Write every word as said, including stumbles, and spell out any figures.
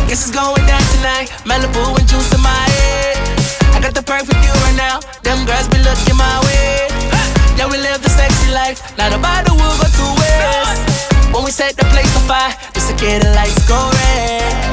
Guess it's going down tonight. Malibu and juice in my head. I got the perfect view right now. Them girls be looking my way. Yeah, we live the sexy life. Not about the wood, but two ways. When we set the place on fire, just to get the lights go red.